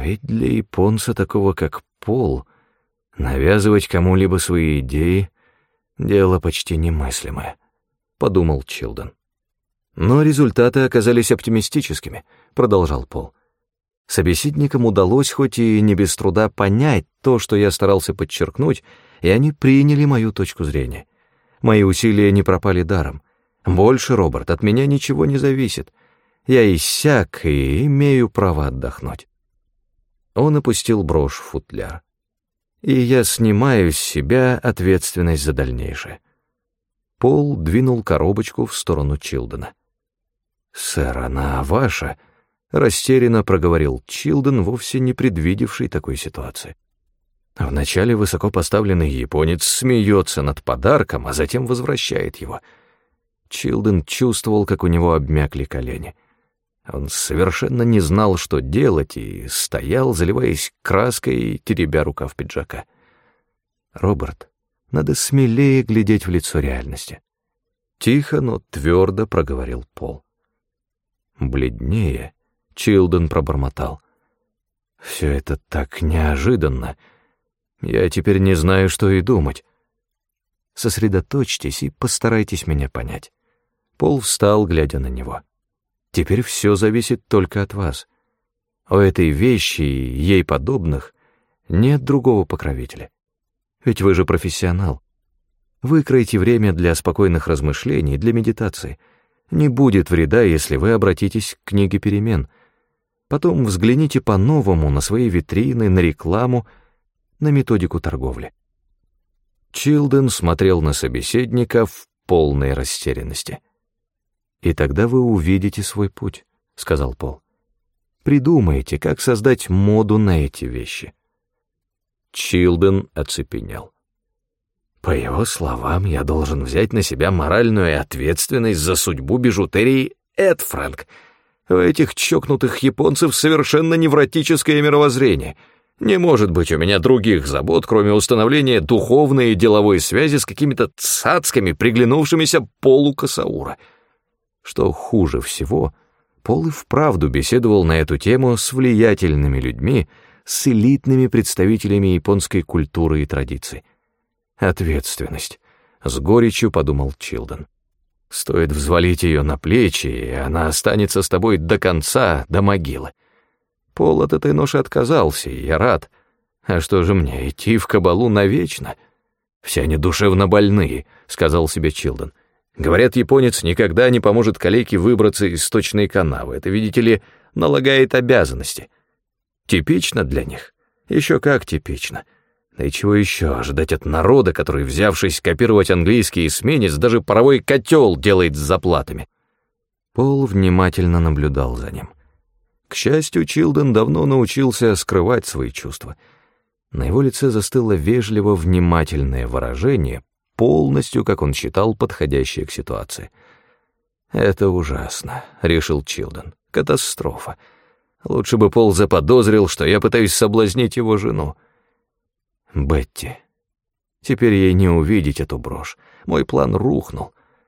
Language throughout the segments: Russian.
ведь для японца такого, как Пол, навязывать кому-либо свои идеи — дело почти немыслимое, — подумал Чилден. Но результаты оказались оптимистическими, — продолжал Пол. Собеседникам удалось хоть и не без труда понять то, что я старался подчеркнуть, и они приняли мою точку зрения. Мои усилия не пропали даром. Больше, Роберт, от меня ничего не зависит. Я иссяк и имею право отдохнуть. Он опустил брошь в футляр. И я снимаю с себя ответственность за дальнейшее. Пол двинул коробочку в сторону Чилдена. «Сэр, она ваша», — растерянно проговорил Чилден, вовсе не предвидевший такой ситуации. Вначале высокопоставленный японец смеется над подарком, а затем возвращает его. Чилден чувствовал, как у него обмякли колени. Он совершенно не знал, что делать, и стоял, заливаясь краской и теребя рукав пиджака. «Роберт, надо смелее глядеть в лицо реальности». Тихо, но твердо проговорил Пол. Бледнее Чилден пробормотал. «Все это так неожиданно. Я теперь не знаю, что и думать. Сосредоточьтесь и постарайтесь меня понять». Пол встал, глядя на него. «Теперь все зависит только от вас. У этой вещи и ей подобных нет другого покровителя. Ведь вы же профессионал. Выкройте время для спокойных размышлений, для медитации. Не будет вреда, если вы обратитесь к книге перемен. Потом взгляните по-новому на свои витрины, на рекламу, на методику торговли». Чилден смотрел на собеседника в полной растерянности. «И тогда вы увидите свой путь», — сказал Пол. «Придумайте, как создать моду на эти вещи». Чилден оцепенел. По его словам, я должен взять на себя моральную ответственность за судьбу бижутерии Эд Фрэнк. У этих чокнутых японцев совершенно невротическое мировоззрение. Не может быть у меня других забот, кроме установления духовной и деловой связи с какими-то цацками, приглянувшимися Полу Касаура. Что хуже всего, Пол и вправду беседовал на эту тему с влиятельными людьми, с элитными представителями японской культуры и традиций. «Ответственность», — с горечью подумал Чилден. «Стоит взвалить ее на плечи, и она останется с тобой до конца, до могилы». Пол от этой ноши отказался, и я рад. А что же мне, идти в кабалу навечно? «Все они душевно больные», — сказал себе Чилден. «Говорят, японец никогда не поможет калеке выбраться из сточной канавы. Это, видите ли, налагает обязанности. Типично для них? Еще как типично. Да и чего еще ожидать от народа, который, взявшись копировать английский эсминец, даже паровой котел делает с заплатами?» Пол внимательно наблюдал за ним. К счастью, Чилден давно научился скрывать свои чувства. На его лице застыло вежливо внимательное выражение, полностью, как он считал, подходящее к ситуации. «Это ужасно», — решил Чилден. «Катастрофа. Лучше бы Пол заподозрил, что я пытаюсь соблазнить его жену. Бетти. Теперь ей не увидеть эту брошь. Мой план рухнул.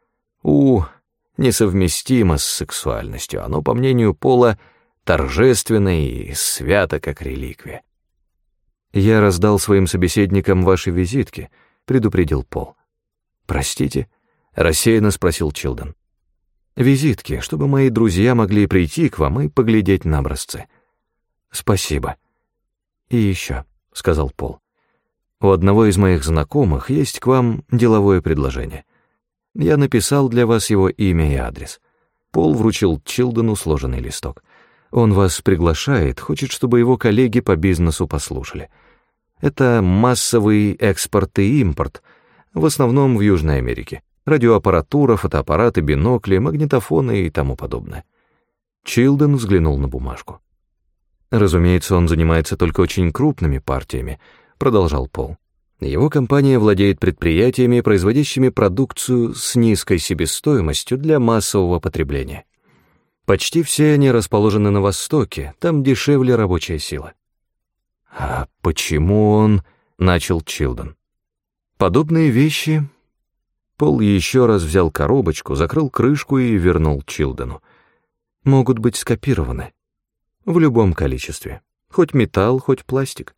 Несовместимо с сексуальностью. Оно, по мнению Пола, торжественно и свято, как реликвия». «Я раздал своим собеседникам ваши визитки», — предупредил Пол. «Простите?» — рассеянно спросил Чилден. «Визитки, чтобы мои друзья могли прийти к вам и поглядеть на образцы». «Спасибо». «И еще», — сказал Пол. «У одного из моих знакомых есть к вам деловое предложение. Я написал для вас его имя и адрес». Пол вручил Чилдену сложенный листок. «Он вас приглашает, хочет, чтобы его коллеги по бизнесу послушали. Это массовый экспорт и импорт, в основном в Южной Америке. Радиоаппаратура, фотоаппараты, бинокли, магнитофоны и тому подобное». Чилден взглянул на бумажку. «Разумеется, он занимается только очень крупными партиями», — продолжал Пол. «Его компания владеет предприятиями, производящими продукцию с низкой себестоимостью для массового потребления. Почти все они расположены на Востоке, там дешевле рабочая сила». «А почему он...» — начал Чилден. «Подобные вещи...» Пол еще раз взял коробочку, закрыл крышку и вернул Чилдену. «Могут быть скопированы. В любом количестве. Хоть металл, хоть пластик.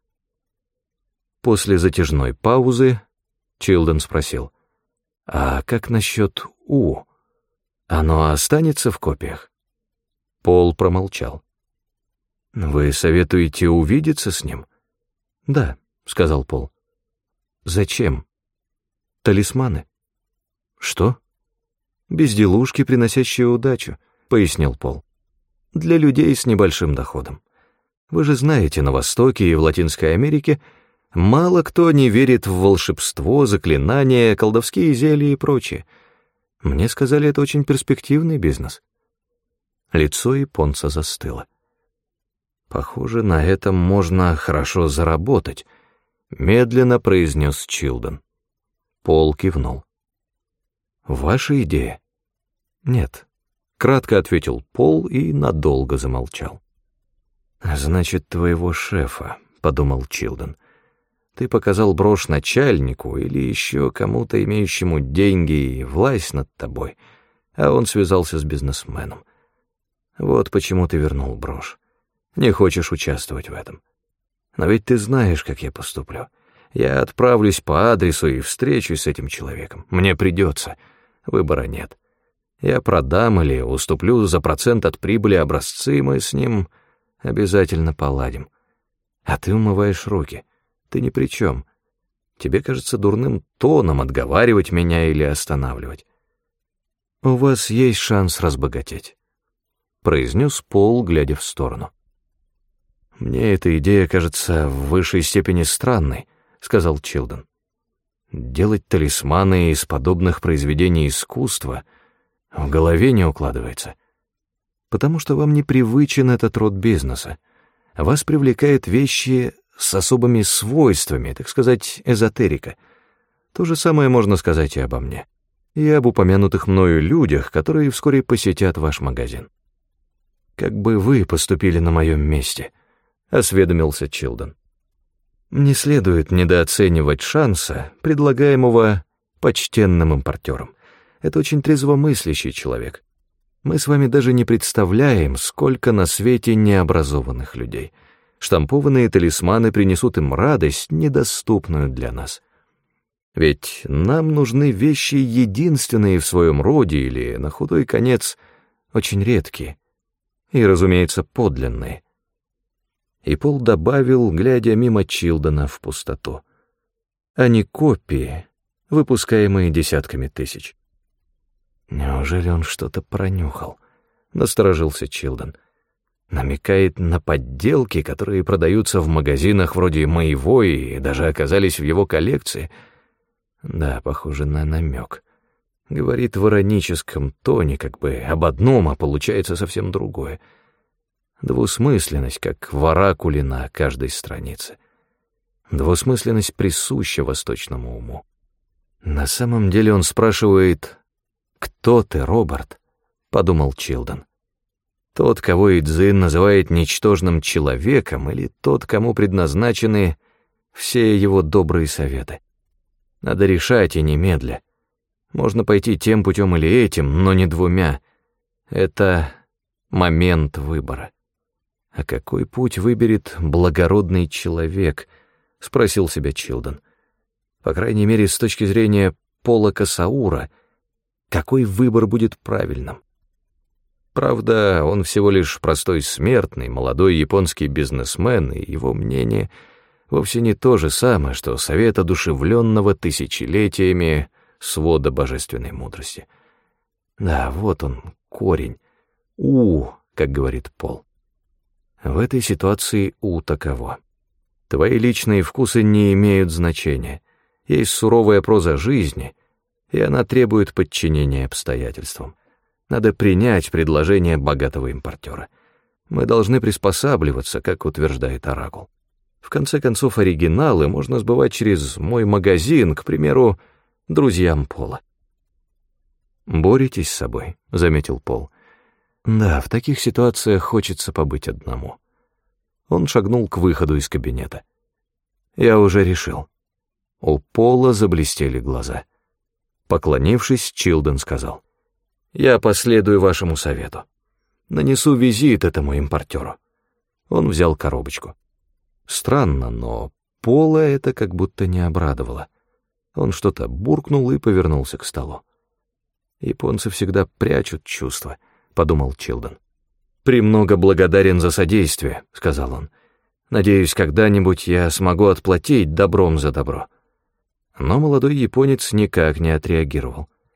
После затяжной паузы Чилден спросил: «А как насчет «У»? Оно останется в копиях?» Пол промолчал. «Вы советуете увидеться с ним?» «Да», — сказал Пол. «Зачем?» «Талисманы». «Что?» «Безделушки, приносящие удачу», — пояснил Пол. «Для людей с небольшим доходом. Вы же знаете, на Востоке и в Латинской Америке мало кто не верит в волшебство, заклинания, колдовские зелья и прочее. Мне сказали, это очень перспективный бизнес». Лицо японца застыло. «Похоже, на этом можно хорошо заработать», — медленно произнес Чилден. Пол кивнул. «Ваша идея?» «Нет», — кратко ответил Пол и надолго замолчал. «Значит, твоего шефа», — подумал Чилден. «Ты показал брошь начальнику или еще кому-то, имеющему деньги и власть над тобой, а он связался с бизнесменом. Вот почему ты вернул брошь. Не хочешь участвовать в этом. Но ведь ты знаешь, как я поступлю. Я отправлюсь по адресу и встречусь с этим человеком. Мне придется. Выбора нет. Я продам или уступлю за процент от прибыли образцы, мы с ним обязательно поладим. А ты умываешь руки. Ты ни при чем. Тебе кажется дурным тоном отговаривать меня или останавливать. У вас есть шанс разбогатеть», — произнес Пол, глядя в сторону. «Мне эта идея кажется в высшей степени странной», — сказал Чилден. «Делать талисманы из подобных произведений искусства в голове не укладывается. Потому что вам непривычен этот род бизнеса. Вас привлекают вещи с особыми свойствами, так сказать, эзотерика. То же самое можно сказать и обо мне. И об упомянутых мною людях, которые вскоре посетят ваш магазин. Как бы вы поступили на моем месте?» — осведомился Чилден. «Не следует недооценивать шанса, предлагаемого почтенным импортером. Это очень трезвомыслящий человек. Мы с вами даже не представляем, сколько на свете необразованных людей. Штампованные талисманы принесут им радость, недоступную для нас. Ведь нам нужны вещи единственные в своем роде или, на худой конец, очень редкие. И, разумеется, подлинные». И Пол добавил, глядя мимо Чилдена в пустоту: «А не копии, выпускаемые десятками тысяч». «Неужели он что-то пронюхал?» — насторожился Чилден. «Намекает на подделки, которые продаются в магазинах вроде моего и даже оказались в его коллекции?» «Да, похоже на намек. Говорит в ироническом тоне, как бы об одном, а получается совсем другое. Двусмысленность, как в оракуле на каждой странице. Двусмысленность присуща восточному уму. На самом деле он спрашивает: «Кто ты, Роберт?» — подумал Чилден. Тот, кого Идзин называет ничтожным человеком, или тот, кому предназначены все его добрые советы? Надо решать и немедля. Можно пойти тем путем или этим, но не двумя. Это момент выбора. «А какой путь выберет благородный человек?» — спросил себя Чилден. «По крайней мере, с точки зрения Пола Касаура, какой выбор будет правильным? Правда, он всего лишь простой смертный, молодой японский бизнесмен, и его мнение вовсе не то же самое, что совет одушевленного тысячелетиями свода божественной мудрости. Да, вот он, корень. Как говорит Пол. В этой ситуации таково. Твои личные вкусы не имеют значения. Есть суровая проза жизни, и она требует подчинения обстоятельствам. Надо принять предложение богатого импортера. Мы должны приспосабливаться, как утверждает оракул. В конце концов, оригиналы можно сбывать через мой магазин, к примеру, друзьям Пола. «Боретесь с собой», — заметил Пол. «Да, в таких ситуациях хочется побыть одному». Он шагнул к выходу из кабинета. «Я уже решил». У Пола заблестели глаза. Поклонившись, Чилден сказал: «Я последую вашему совету. Нанесу визит этому импортеру». Он взял коробочку. Странно, но Пола это как будто не обрадовало. Он что-то буркнул и повернулся к столу. «Японцы всегда прячут чувства», — подумал Чилден. «Премного благодарен за содействие», — сказал он. «Надеюсь, когда-нибудь я смогу отплатить добром за добро». Но молодой японец никак не отреагировал.